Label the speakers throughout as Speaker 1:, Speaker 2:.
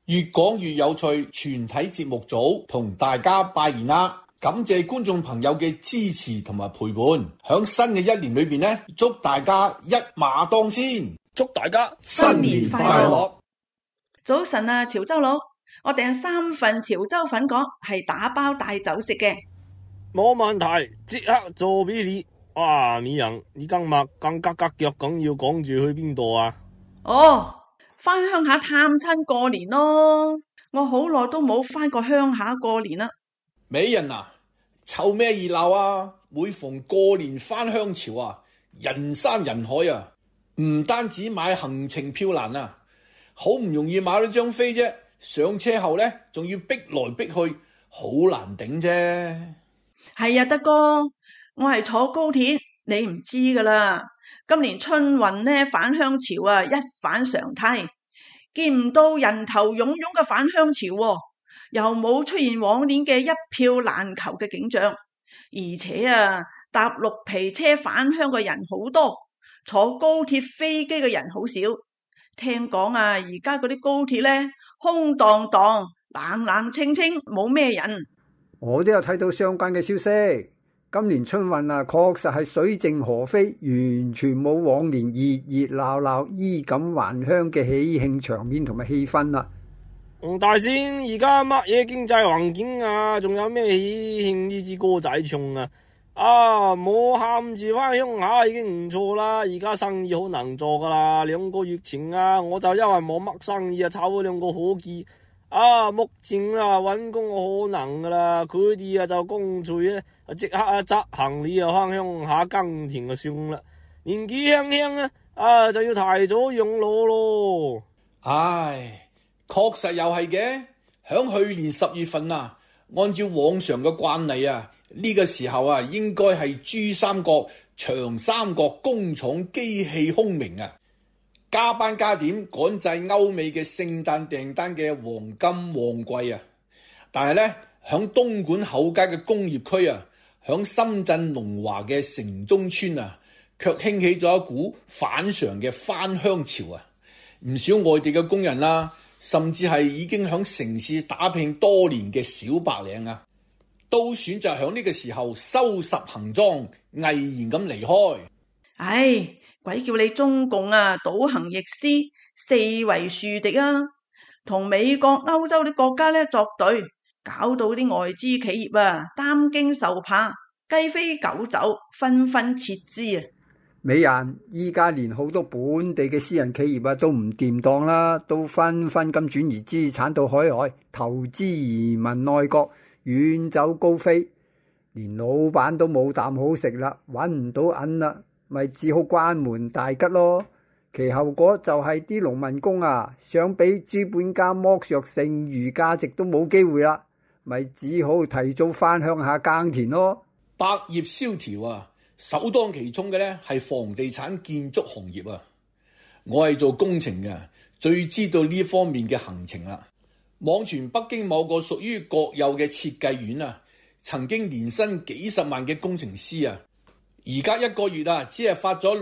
Speaker 1: 越講越有趣，全體節目組同大家拜年啦！感謝觀眾朋友嘅支持同埋陪伴，響新嘅一年裏邊呢，祝大家一馬當先，
Speaker 2: 祝大家
Speaker 1: 新年快樂！
Speaker 3: 早晨啊，潮州佬，我訂3份潮州粉果，係打包帶走食嘅。
Speaker 2: 冇問題，即刻做俾你。哇，美人，你今日咁急急腳咁要趕住去邊度啊？
Speaker 3: 返鄉下探親過年咯，我好耐都冇返過鄉下過年啦。
Speaker 1: 美人啊，湊咩熱鬧啊？每逢過年返鄉潮啊，人山人海啊，唔單止買行程票難啊，好唔容易買到張飛啫，上車後呢，仲要逼來逼去，好難頂啫。
Speaker 3: 係啊，德哥，我係坐高鐵，你唔知噶啦。今年春運呢，返鄉潮啊，一反常態，見唔到人頭湧湧嘅返鄉潮喎，又冇出現往年嘅一票難求嘅景象，而且啊，搭綠皮車返鄉嘅人好多，坐高鐵飛機嘅人好少。聽講啊，而家嗰啲高鐵呢，空蕩蕩、冷冷清清，冇咩人。
Speaker 4: 我都有睇到相關嘅消息。今年春運啊，確實係水靜河飛，完全冇往年熱熱鬧鬧、衣錦還鄉嘅喜慶場面同埋氣氛啦。
Speaker 2: 大仙，而家乜嘢經濟環境啊？仲有咩喜慶呢支歌仔唱啊？冇喊住翻鄉下已經唔錯啦。而家生意好難做噶啦。2個月前啊，我就因為冇乜生意啊，炒咗2個伙計。目前揾工好難噶啦，佢哋就乾脆咧即刻執行李翻鄉下耕田就算啦。年紀輕輕就要提早養老咯。
Speaker 1: 唉，確實又係嘅。響去年10月份啊，按照往常嘅慣例啊，呢個時候啊，應該係珠三角、長三角工廠機器空明啊，加班加點趕製歐美嘅聖誕訂單嘅黃金旺季啊！但係呢，響東莞厚街嘅工業區啊，響深圳龍華嘅城中村啊，卻興起咗一股反常嘅返鄉潮啊！唔少外地嘅工人啦，甚至係已經響城市打拼多年嘅小白領啊，都選擇響呢個時候收拾行裝，毅然咁離開。
Speaker 3: 唉，鬼叫你中共啊，倒行逆施，四圍樹敵啊，同美國、歐洲啲國家咧作對，搞到啲外資企業啊擔驚受怕，雞飛狗走，紛紛撤資啊！
Speaker 4: 美人，依家連好多本地嘅私人企業啊都唔掂當啦，都紛紛咁轉移資產到海外，投資移民內國，遠走高飛，連老闆都冇啖好食啦，搵唔到銀啦，咪只好關門大吉咯。其後果就係啲農民工啊，想俾資本家剝削剩餘價值都冇機會啦，咪只好提早返鄉下耕田咯。
Speaker 1: 百業蕭條啊，首當其衝嘅呢係房地產建築行業啊。我係做工程嘅，最知道呢方面嘅行情啦。網傳北京某個屬於國有嘅設計院啊，曾經年薪幾十萬嘅工程師啊，而家一個月啊，只係發咗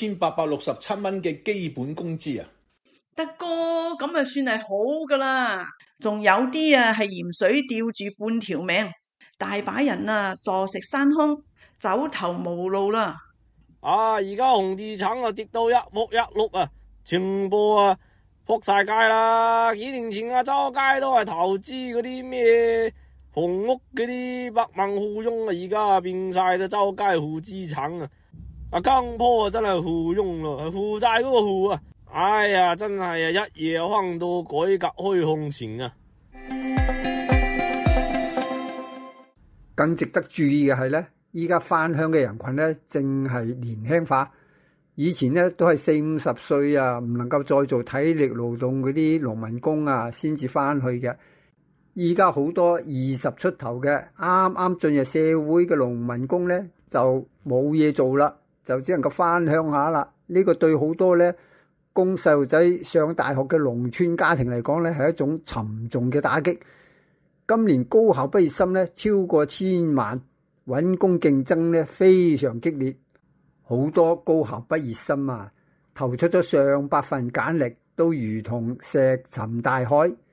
Speaker 1: 2867蚊嘅基本工資啊。
Speaker 3: 德哥，咁啊算係好噶啦，仲有啲啊係鹽水吊住半條命，大把人啊坐食山空，走投無路啦。
Speaker 2: 而家紅地產啊跌到一仆一碌啊，全部仆晒街啦。幾年前周街都係投資嗰啲咩紅屋嗰啲百萬富翁啊，而家變晒啦，周街負資產啊！江坡真係富翁咯，負債嗰個富啊！哎呀，真係一夜翻到改革開放前啊！
Speaker 4: 更值得注意嘅係呢，依家返鄉嘅人群呢，正係年輕化。以前呢都係40-50歲啊，唔能夠再做體力勞動嗰啲農民工啊，先至返去嘅。依家好多20出頭嘅啱啱進入社會嘅農民工呢，就冇嘢做啦，就只能夠返鄉下啦。呢個對好多呢供細路仔上大學嘅農村家庭嚟講呢，係一種沉重嘅打擊。今年高校畢業生呢超過1000萬，揾工競爭呢非常激烈。好多高校畢業生投出咗上百份簡歷，都如同石沉大海。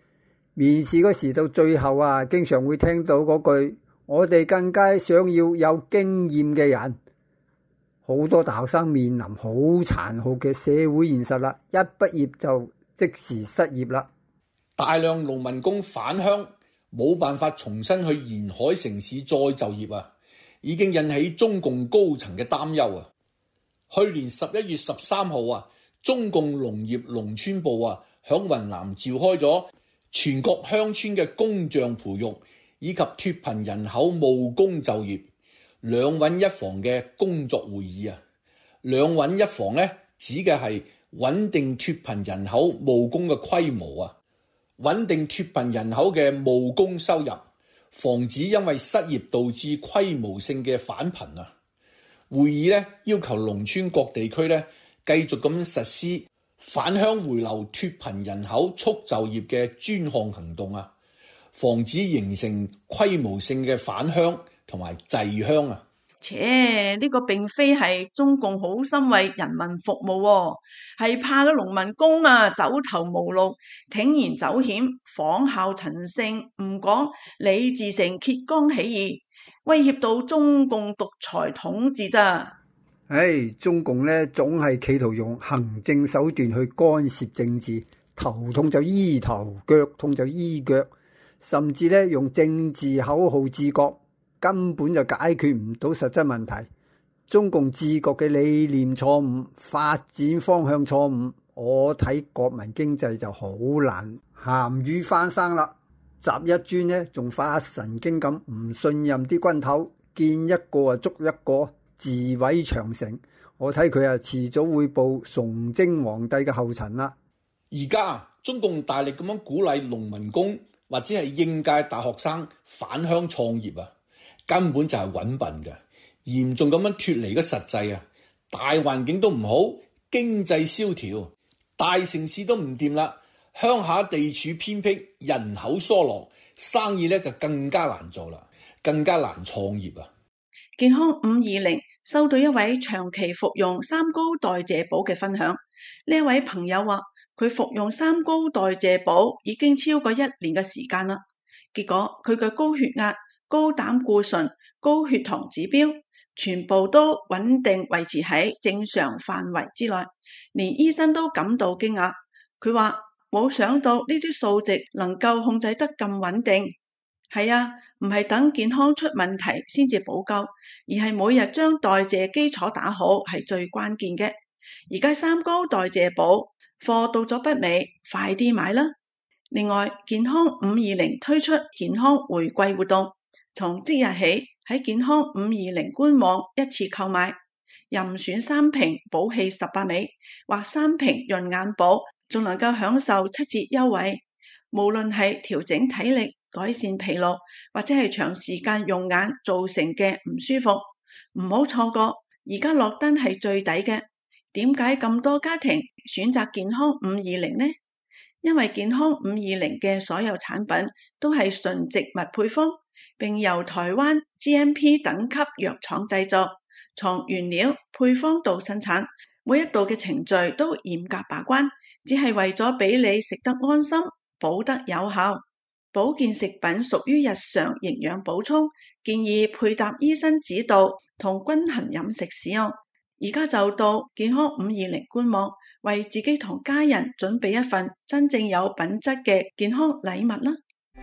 Speaker 4: 面試嗰時到最後啊，經常會聽到嗰句：我哋更加想要有經驗嘅人。好多大學生面臨好殘酷嘅社會現實啦，一畢業就即時失業啦。
Speaker 1: 大量農民工返鄉，冇辦法重新去沿海城市再就業啊，已經引起中共高層嘅擔憂啊。去年11月13號啊，中共農業農村部啊，響雲南召開咗全國鄉村嘅工匠培育以及脫貧人口務工就業兩穩一防嘅工作會議啊。兩穩一防呢，指嘅係穩定脫貧人口務工嘅規模啊，穩定脫貧人口嘅務工收入，防止因為失業導致規模性嘅返貧啊。會議咧要求農村各地區咧繼續咁實施返鄉回流脫貧人口促就業嘅專項行動啊，防止形成規模性嘅返鄉同埋滯鄉啊。
Speaker 3: 呢個並非係中共好心為人民服務喎，係怕個農民工啊走投無路，鋌而走險，仿效陳勝、吳廣、李自成揭竿起義，威脅到中共獨裁統治咋。
Speaker 4: 中共呢總係企圖用行政手段去干涉政治，頭痛就醫頭，腳痛就醫腳，甚至呢用政治口號治國，根本就解決唔到實質問題。中共治國嘅理念錯誤，發展方向錯誤，我睇國民經濟就好難鹹魚翻生啦。習一專呢仲發神經咁唔信任啲軍頭，見一個捉一個，自毀長城。我睇佢遲早會步崇禎皇帝嘅後塵啦。
Speaker 1: 而家中共大力咁樣鼓勵農民工或者係應屆大學生返鄉創業啊，根本就係揾笨嘅，嚴重咁樣脫離咗實際啊！大環境都唔好，經濟蕭條，大城市都唔掂啦，鄉下地處偏僻，人口疏落，生意咧就更加難做啦，更加難創業啊！
Speaker 3: 健康520收到一位長期服用三高代謝寶嘅分享，呢位朋友話佢服用三高代謝寶已經超過1年嘅時間啦，結果佢嘅高血壓、高膽固醇、高血糖指標全部都穩定維持喺正常範圍之內，連醫生都感到驚訝。佢話冇想到呢啲數值能夠控制得咁穩定。係啊，唔係等健康出問題先至補救，而係每日將代謝基礎打好係最關鍵嘅。而家三高代謝寶貨到咗北美，快啲買啦！另外，健康520推出健康回饋活動，從即日起喺健康520官網一次購買，任選3瓶補氣18味或3瓶潤眼寶，仲能夠享受7折優惠。無論係調整體力、改善疲勞，或者係長時間用眼造成嘅唔舒服，唔好錯過。而家落單係最抵嘅。點解咁多家庭選擇健康520呢？因為健康520嘅所有產品都係純植物配方，並由台灣 GMP 等級藥廠製作，從原料、配方到生產，每一道嘅程序都嚴格把關，只係為咗俾你食得安心，補得有效。保健食品屬於日常營養補充，建議配搭醫生指導同均衡飲食使用。而家就到健康520官網，為自己同家人準備一份真正有品質嘅健康禮物啦。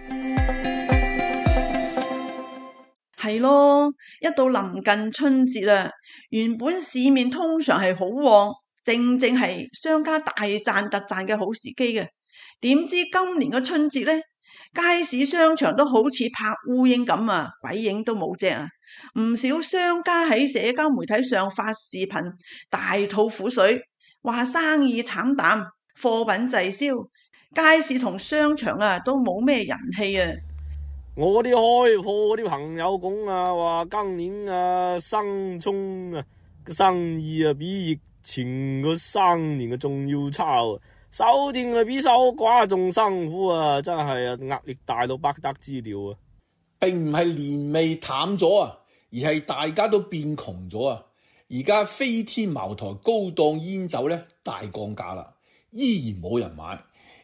Speaker 3: 係咯，一到臨近春節啦，原本市面通常係好旺，正係商家大賺特賺嘅好時機嘅。點知今年嘅春節呢？街市商場都好似拍烏蠅咁啊，鬼影都冇隻啊！唔少商家喺社交媒體上發視頻，大吐苦水，話生意慘淡，貨品滯銷，街市同商場啊都冇咩人氣啊！
Speaker 2: 我啲開鋪嗰啲朋友講啊，話今年啊生葱啊生意啊比疫情個3年嘅仲要差啊！收店啊比收寡仲辛苦啊，真係啊壓力大到不得之了啊！
Speaker 1: 並唔係年味淡咗啊，而係大家都變窮咗啊！而家飛天茅台高檔煙酒咧大降價啦，依然冇人買，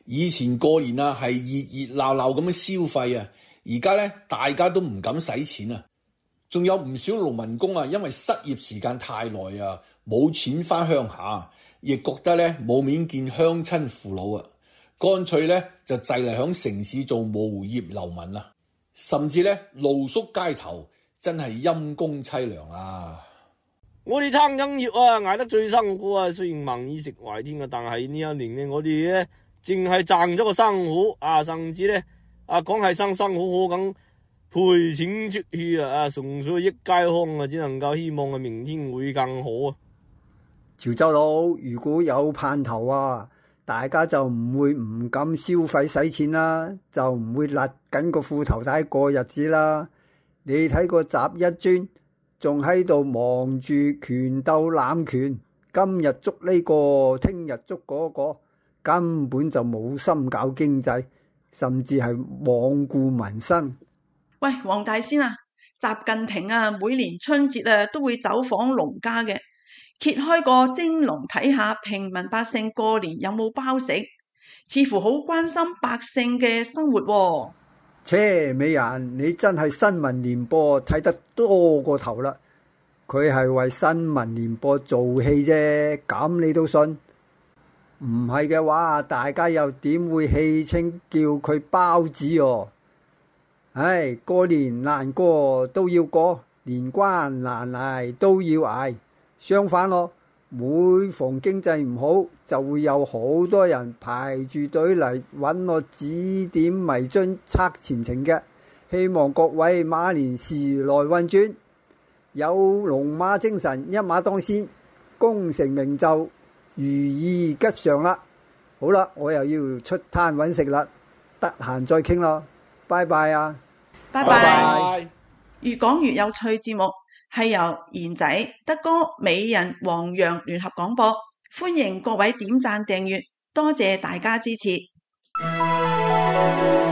Speaker 1: 以前過年啊係熱熱鬧鬧咁樣消費啊，而家咧大家都唔敢使錢啊。仲有唔少農民工啊，因為失業時間太耐啊，冇錢返鄉下，亦覺得咧冇面見鄉親父老啊，乾脆咧就滯嚟響城市做無業流民啊，甚至咧露宿街頭，真係陰公凄涼啊！
Speaker 2: 我哋餐飲業啊，捱得最辛苦啊，雖然民以食為天啊，但係呢一年咧，我哋咧淨係賺咗個生蠔啊，甚至咧講係生好好咁賠錢出去啊，純粹益街坊啊，只能夠希望啊明天會更好啊！
Speaker 4: 潮州佬如果有盼頭啊，大家就唔會唔敢消費使錢啦，就唔會勒緊個褲頭帶過日子啦。你睇個習一尊仲喺度忙住拳鬥攬拳，今日捉呢個，聽日捉嗰個，根本就冇心搞經濟，甚至係罔顧民生。
Speaker 3: 喂，黃大仙啊，習近平啊，每年春節啊都會走訪農家嘅，揭開個蒸籠睇下平民百姓過年有冇包食，似乎好關心百姓嘅生活喎。
Speaker 4: 切，美人，你真係新聞聯播睇得多過頭啦！佢係為新聞聯播做戲啫，咁你都信？唔係嘅話，大家又點會戲稱叫佢包子哦？唉，過年難過都要過，年關難捱都要捱。相反咯，每逢經濟唔好，就會有好多人排住隊嚟揾我指點迷津測前程嘅。希望各位馬年時來運轉，有龍馬精神，一馬當先，功成名就，如意吉祥啦！好啦，我又要出攤揾食啦，得閒再傾咯，拜拜啊！
Speaker 3: 拜拜。越講越有趣節目係由賢仔、德哥、美人、黃楊聯合廣播，歡迎各位點讚訂閱，多謝大家支持。